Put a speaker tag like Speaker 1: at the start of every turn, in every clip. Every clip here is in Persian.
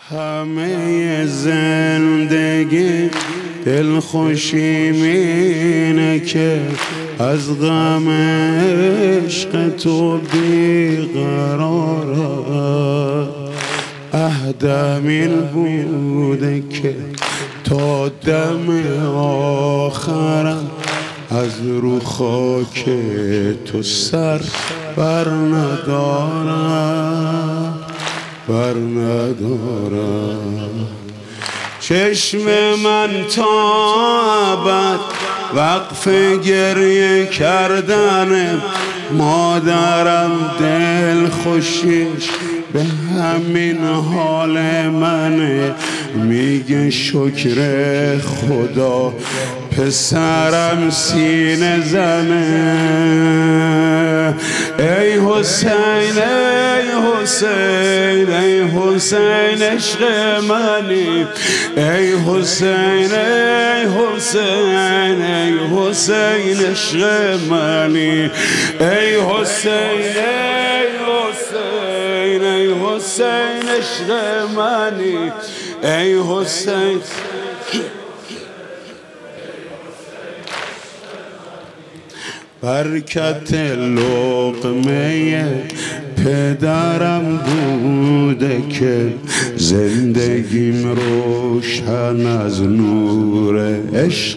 Speaker 1: همه زندگی دلخوشی مینه که از غم عشق تو بیقرارم. عهدم این بوده که تا دم آخرم از رو خاک تو سر بر ندارم. چشم من تا ابد وقف گریه کردن مادرم، دل خوشیش به همین حال منه. میگه شکر خدا پسرم سینه زنه. ای حسین ای حسین ای حسین عشق منی. ای حسین ای حسین ای حسین عشق منی. ای حسین ای حسین ای حسین عشق منی. ای حسین برکت لقمه پدرم بوده که زندگیم روشن از نور عشق.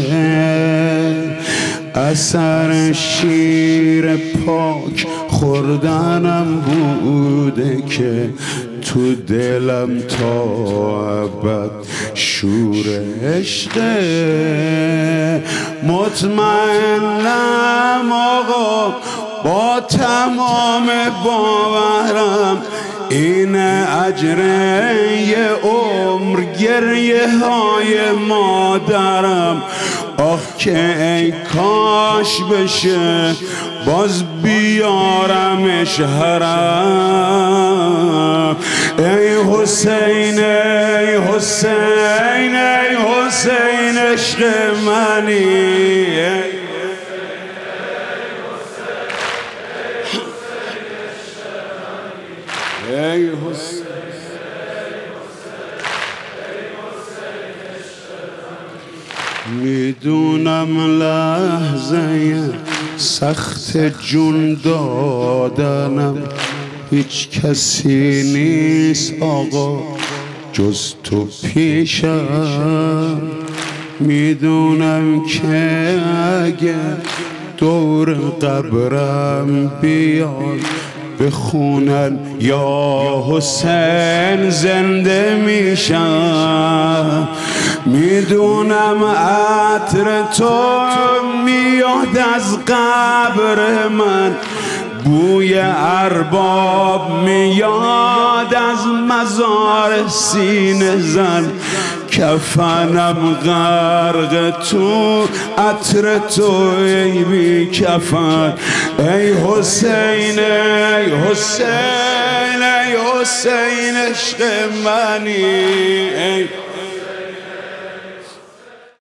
Speaker 1: اثر شیر پاک خوردنم بوده که تو دلم تا ابد شور عشق. مطمئنم آقا با تمام باورم این اجر یه عمر گریه های مادرم. آخ که ای کاش بشه باز بیارمش حرم. ای حسین ای حسین ای حسین عشق منی. ای حسین میدونم لحظه سخت جون دادنم هیچ کسی نیست آقا جز تو پیشم. میدونم که اگه دور قبرم بیان بخونن یا حسین زنده میشم. میدونم عطر تو میاد از قبر من، بوی ارباب میاد از مزار سینه زن. کفنم غرق تو عطر تو ای بی کفن. ای حسین ای حسین ای حسین عشق منی. ای